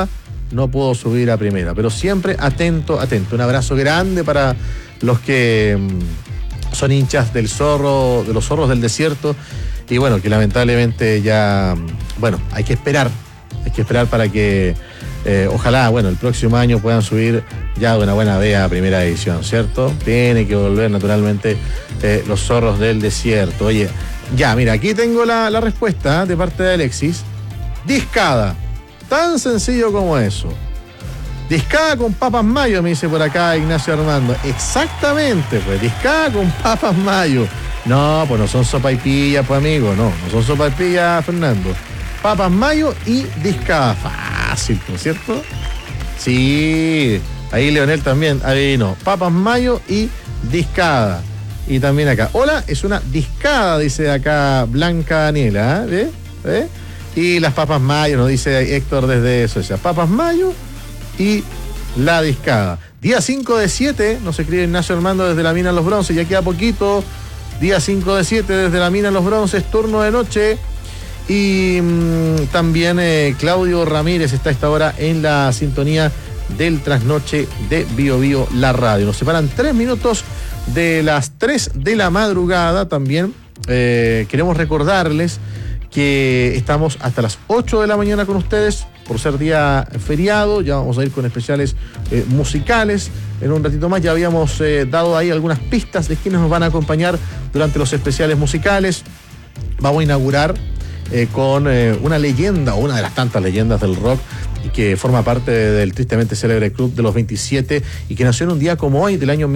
no pudo subir a primera, pero siempre atento. Un abrazo grande para los que son hinchas del Zorro, de los Zorros del Desierto, y bueno, que lamentablemente ya, bueno, hay que esperar para que ojalá, bueno, el próximo año puedan subir ya de una buena vez a primera división, ¿cierto? Tiene que volver naturalmente los Zorros del Desierto. Oye, ya, mira, aquí tengo la respuesta de parte de Alexis. Discada, tan sencillo como eso. Discada con papas mayo, me dice por acá Ignacio Armando. Exactamente, pues, discada con papas mayo. No, pues no son sopaipillas, pues amigo, no son sopaipillas, Fernando. Papas mayo y discada. Fácil, ¿no es cierto? Sí, ahí Leonel también adivinó. Papas mayo y discada. Y también acá. Hola, es una discada, dice acá Blanca Daniela. ¿Ve? Y las papas mayo, nos dice Héctor desde Suecia. Papas mayo y la discada. Día 5 de 7, nos escribe Ignacio Armando desde la Mina Los Bronces. Ya queda poquito. Día 5 de 7 desde la Mina Los Bronces, turno de noche. Y también Claudio Ramírez está a esta hora en la sintonía del trasnoche de Bio Bio, la radio. Nos separan 3 minutos de las 3 de la madrugada. También queremos recordarles que estamos hasta las 8 de la mañana con ustedes por ser día feriado. Ya vamos a ir con especiales musicales en un ratito más. Ya habíamos dado ahí algunas pistas de quienes nos van a acompañar durante los especiales musicales. Vamos a inaugurar con una leyenda, o una de las tantas leyendas del rock, y que forma parte del tristemente célebre Club de los 27 y que nació en un día como hoy del año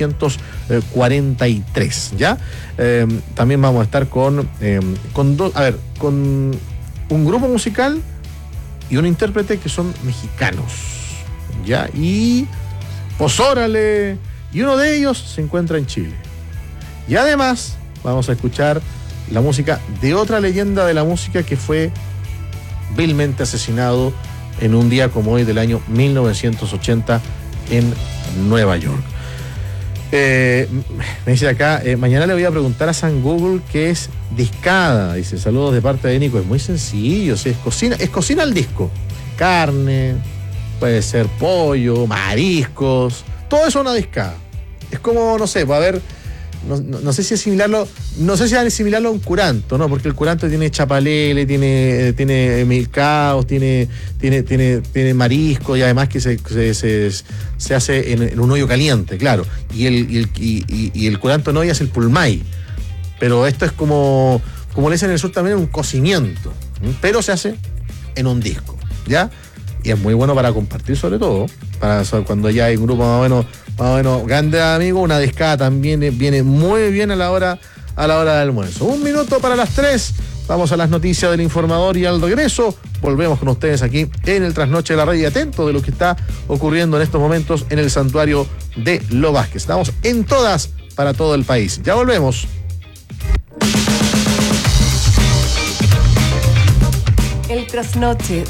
1943, ¿ya? También vamos a estar con un grupo musical y un intérprete que son mexicanos, ¿ya? Y pues órale, y uno de ellos se encuentra en Chile. Y además vamos a escuchar la música de otra leyenda de la música que fue vilmente asesinado en un día como hoy del año 1980 en Nueva York. Me dice acá, mañana le voy a preguntar a San Google qué es discada. Dice, saludos de parte de Nico. Es muy sencillo, es cocina al disco. Carne, puede ser pollo, mariscos, todo eso es una discada. Es como, no sé, va a haber... No sé si asimilarlo a un curanto, ¿no? Porque el curanto tiene chapalele, tiene milcaos, tiene marisco, y además que se hace en un hoyo caliente, claro. Y el curanto no es el pulmay. Pero esto es como le dicen en el sur también, un cocimiento. Pero se hace en un disco, ¿ya? Y es muy bueno para compartir, sobre todo, para cuando ya hay un grupo más o menos grande de amigos. Una discada también viene muy bien a la hora del almuerzo. 1 minuto para las 3. Vamos a las noticias del informador y al regreso volvemos con ustedes aquí en el Trasnoche de la Radio, y atento de lo que está ocurriendo en estos momentos en el santuario de Lo Vázquez. Estamos en todas para todo el país. Ya volvemos. El Trasnoche